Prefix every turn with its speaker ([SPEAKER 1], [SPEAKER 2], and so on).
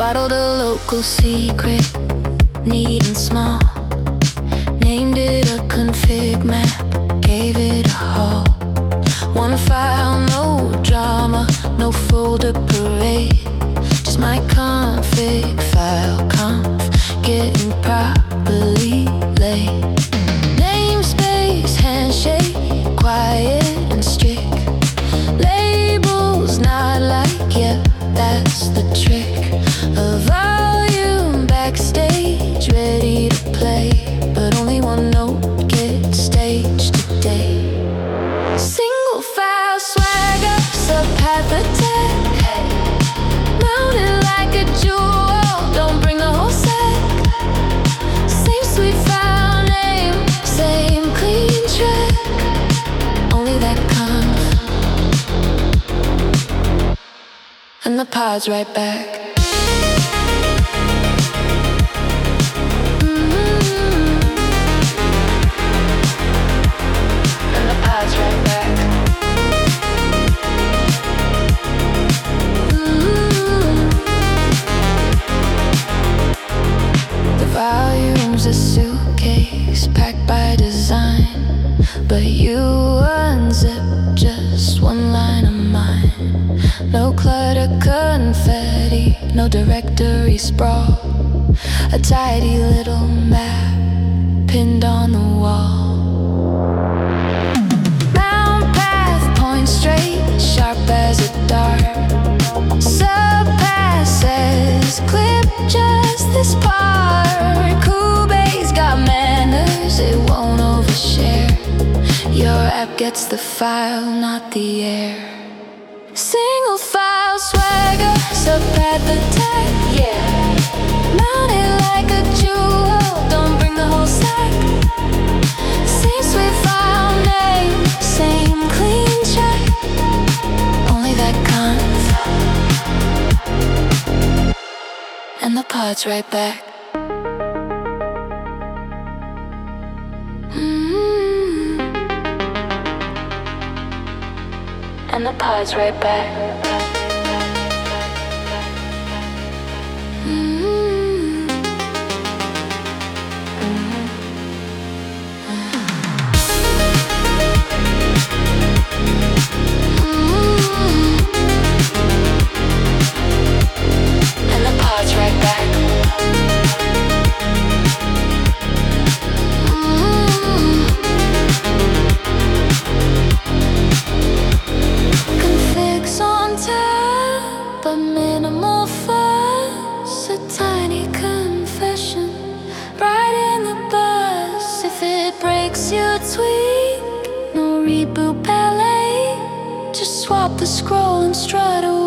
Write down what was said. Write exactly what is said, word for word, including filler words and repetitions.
[SPEAKER 1] Bottled a local secret, neat and small. Named it a config map, gave it a haul. One file, no drama, no folder parade. Just my config file, conf getting properly laid. Namespace, handshake, quiet and strict. Labels not like, yeah, that's the trick. A volume backstage, ready to play, but only one note gets staged today. Single file swagger, sub-path attack. Mounted like a jewel, don't bring the whole sack. Same sweet file name, same clean track. Only that conf, and the pod's right back. A suitcase packed by design, but you unzip just one line of mine. No clutter, confetti, no directory sprawl. A tidy little map pinned on the wall. Mountain path points straight, sharp as a dart. Subpass says clip just this part. Got manners, it won't overshare. Your app gets the file, not the air. Single file swagger, sub-path attack, yeah. Mounted like a jewel, don't bring the whole stack. Same sweet file name, same clean track. Only that conf, and the pod's right back. And the pod's right back. Mm-hmm. Mm-hmm. Mm-hmm. And the pod's right back. You tweak, no reboot ballet. Just swap the scroll and strut away.